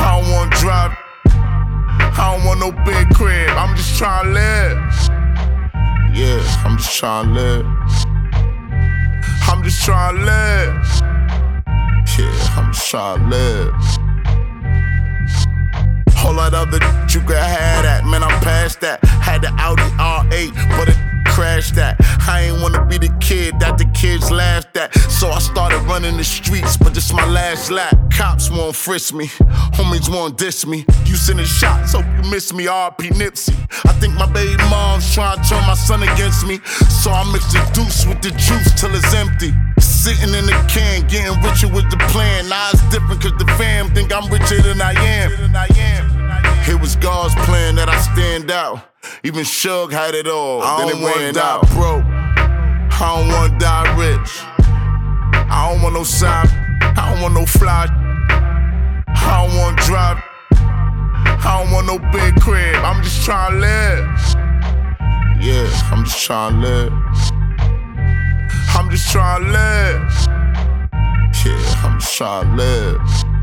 I don't wanna drive, I don't want no big crib. I'm just tryna live. Yeah, I'm just tryna live. I'm just tryna live. Yeah, I'm just tryna live. Whole lot other you could have that, man, I'm past that. Had the Audi R8, but it crashed that. I ain't wanna be the kid that the kids laughed at. So I started running the streets, but this my last lap. Cops won't frisk me, homies won't diss me. You sending shots, hope you miss me, R.P. Nipsey. I think my baby mom's trying to turn my son against me. So I mix the deuce with the juice till it's empty. Sitting in the can, getting richer with the plan. Now it's different cause the fam think I'm richer than I am. It was God's plan that I stand out. Even Suge had it all, I don't wanna die broke, I don't wanna die rich. I don't want no side, I don't want no fly. I don't wanna drive, I don't want no big crib. I'm just tryna live. Yeah, I'm just tryna live. I'm just tryna live. Yeah, I'm just tryna live.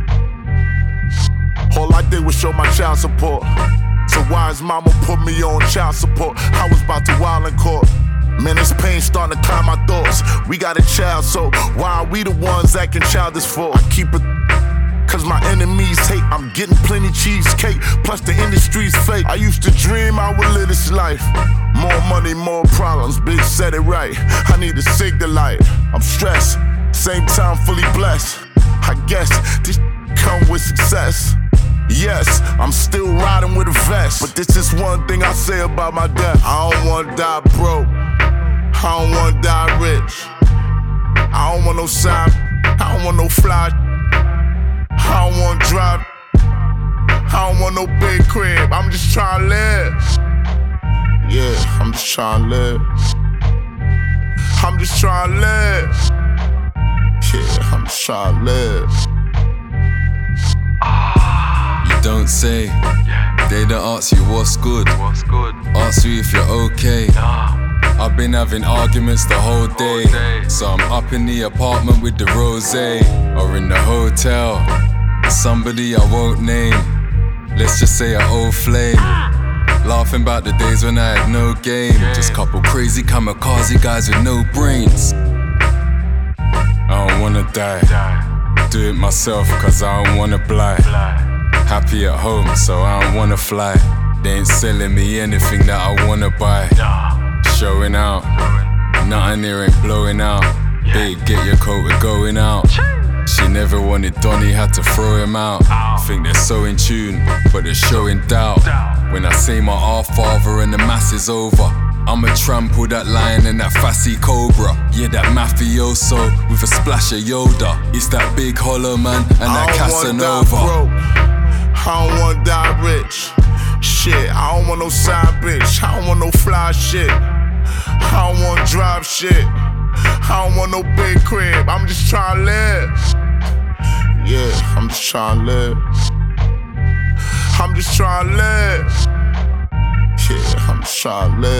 All I did was show my child support. So why is mama put me on child support? I was about to wild in court. Man, this pain starting to climb my thoughts. We got a child, so why are we the ones acting childish for? I keep it cause my enemies hate. I'm getting plenty cheesecake, plus the industry's fake. I used to dream I would live this life. More money, more problems, Big said it right. I need to sig the light. I'm stressed, same time fully blessed. I guess this come with success. Yes, I'm still riding with a vest. But this is one thing I say about my death. I don't wanna die broke, I don't wanna die rich. I don't want no side, I don't want no fly. I don't wanna drive, I don't want no big crib. I'm just tryna live. Yeah, I'm just tryna live. I'm just tryna live. Yeah, I'm just tryna live. Don't say, they don't ask you what's good. Ask you if you're okay. I've been having arguments the whole day. So I'm up in the apartment with the rosé, or in the hotel, somebody I won't name. Let's just say an old flame. Laughing about the days when I had no game. Just couple crazy kamikaze guys with no brains. I don't wanna die, do it myself cause I don't wanna blight. Happy at home, so I don't wanna fly. They ain't selling me anything that I wanna buy. Showing out, nothing here ain't blowing out. Babe, get your coat, we're going out. She never wanted Donnie, had to throw him out. Think they're so in tune, but they're showing doubt. When I say my R-father and the mass is over, I'ma trample that lion and that Fassi Cobra. Yeah, that mafioso with a splash of Yoda. It's that big hollow man and that Casanova. I don't wanna die rich. Shit, I don't want no side bitch. I don't want no fly shit. I don't wanna drive shit. I don't want no big crib. I'm just tryna live. Yeah, I'm just tryna live. I'm just tryna live. Yeah, I'm just tryna live.